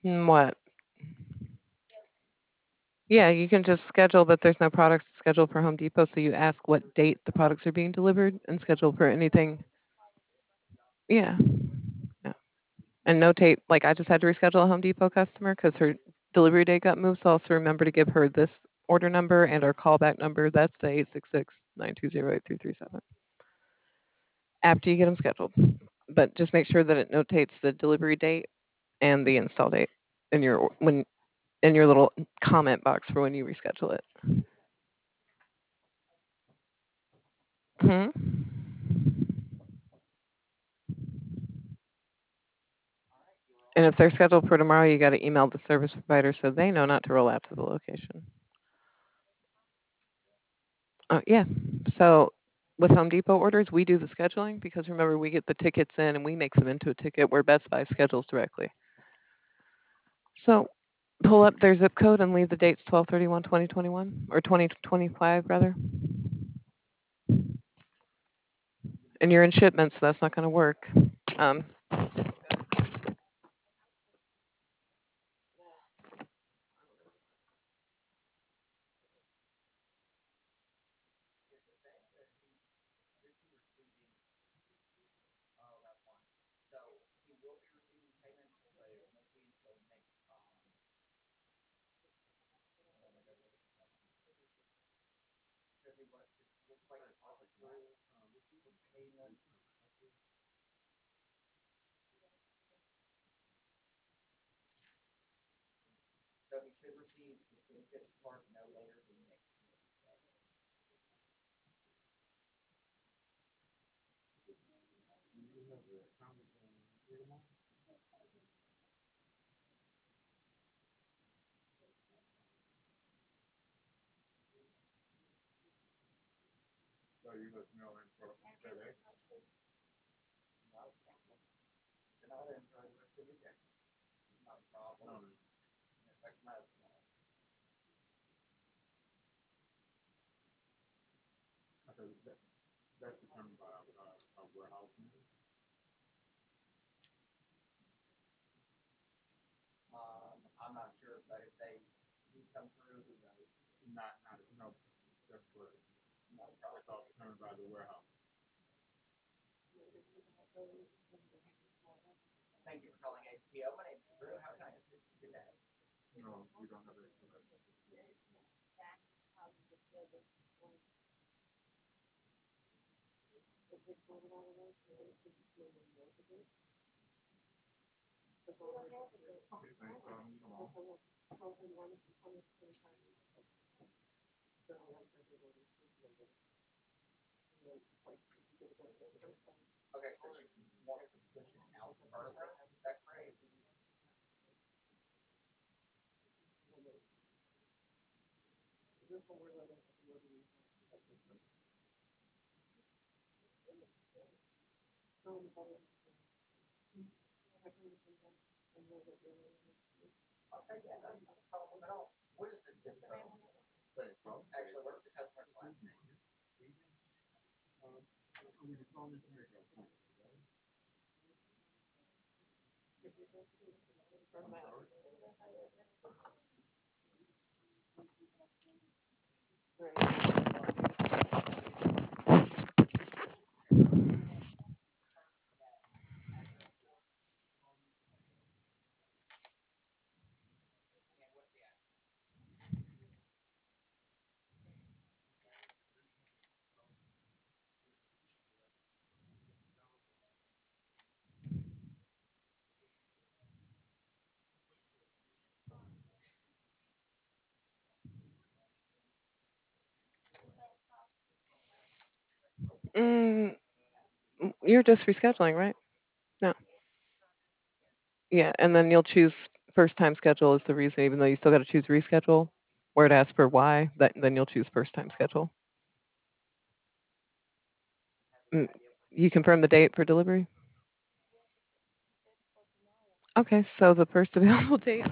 What? Yeah, you can just schedule that there's no products scheduled for Home Depot, so you ask what date the products are being delivered and schedule for anything. Yeah. Yeah. And notate, like I just had to reschedule a Home Depot customer because her delivery date got moved. So also remember to give her this order number and our callback number. That's the 866-920-8337 after you get them scheduled. But just make sure that it notates the delivery date and the install date in your little comment box for when you reschedule it. Hmm. And if they're scheduled for tomorrow, you got to email the service provider so they know not to roll out to the location. Yeah. So with Home Depot orders, we do the scheduling because remember, we get the tickets in and we make them into a ticket where Best Buy schedules directly. So pull up their zip code and leave the dates 12/31/2021 or 2025 rather. And you're in shipment, so that's not going to work. Um, mm, you're just rescheduling, right? No. Yeah, and then you'll choose first time schedule is the reason, even though you still got to choose reschedule, where it asks for why, then you'll choose first time schedule. Mm, you confirm the date for delivery? Okay, so the first available date.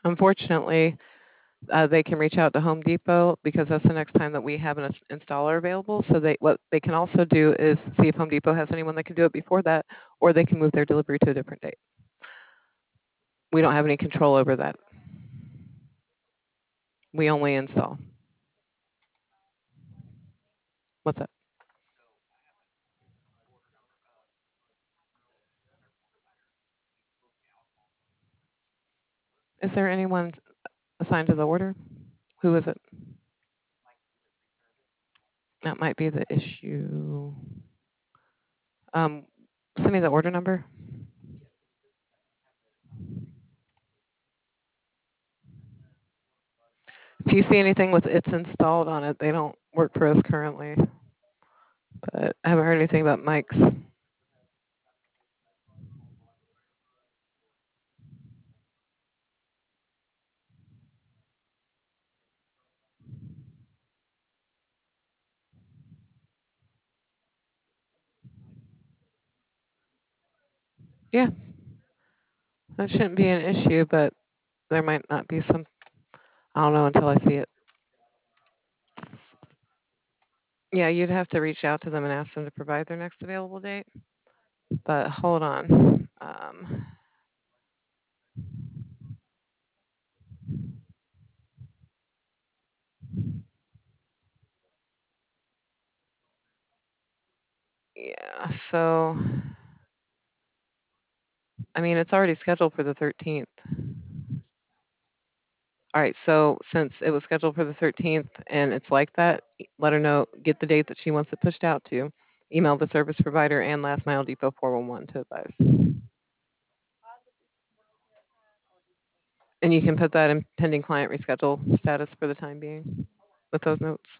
Unfortunately, they can reach out to Home Depot because that's the next time that we have an installer available. So what they can also do is see if Home Depot has anyone that can do it before that, or they can move their delivery to a different date. We don't have any control over that. We only install. What's that? Is there anyone assigned to the order? Who is it? That might be the issue. Um, Send me the order number. If you see anything with "it's installed" on it, they don't work for us currently. But I haven't heard anything about Mike's. Yeah, that shouldn't be an issue, but there might not be some. I don't know until I see it. Yeah, you'd have to reach out to them and ask them to provide their next available date. But hold on. Yeah, so I mean, it's already scheduled for the 13th. All right, so since it was scheduled for the 13th and it's like that, let her know, get the date that she wants it pushed out to. Email the service provider and Last Mile Depot 411 to advise. And you can put that in pending client reschedule status for the time being with those notes.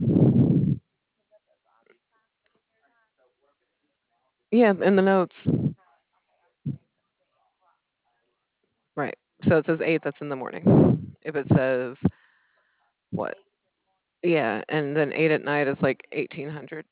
Yeah, in the notes. Right. So it says 8, that's in the morning. If it says what? Yeah, and then 8 at night is like 1800.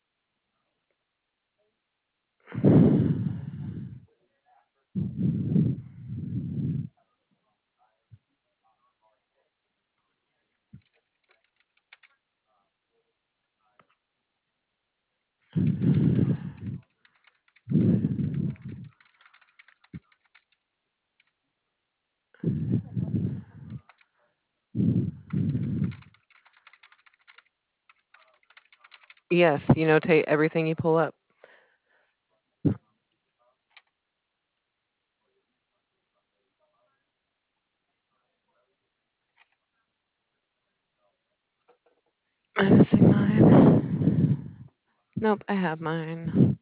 Yes, you notate everything you pull up. I'm missing mine. Nope, I have mine.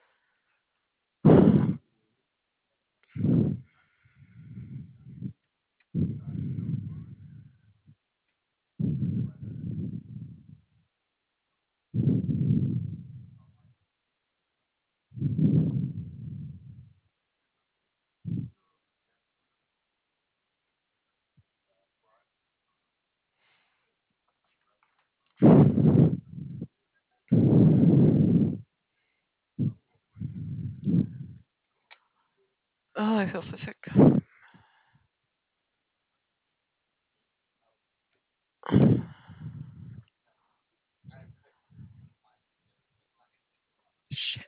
Oh, I feel so sick. Shit.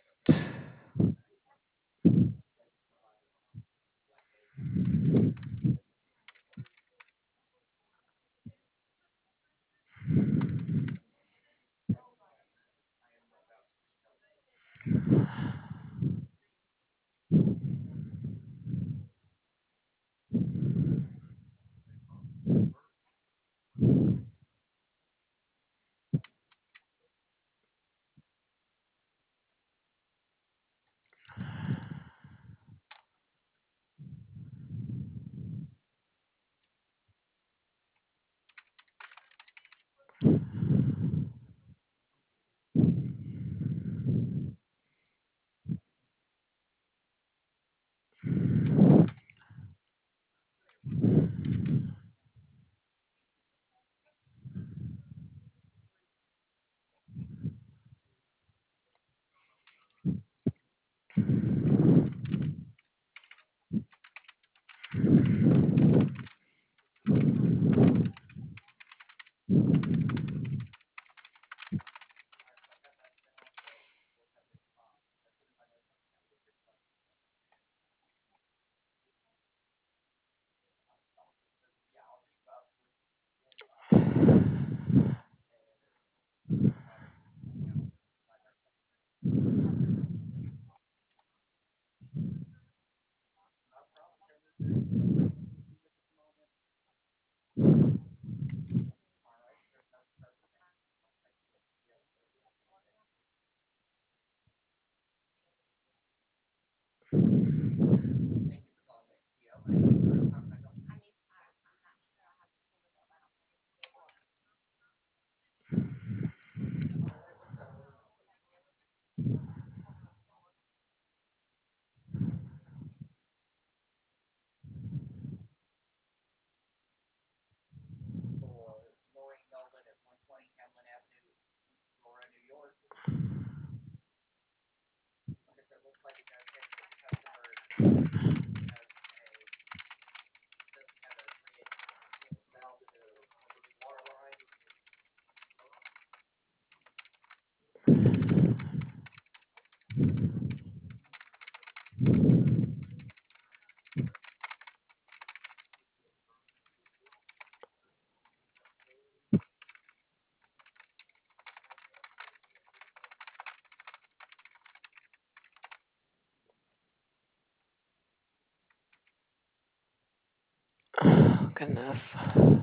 goodness.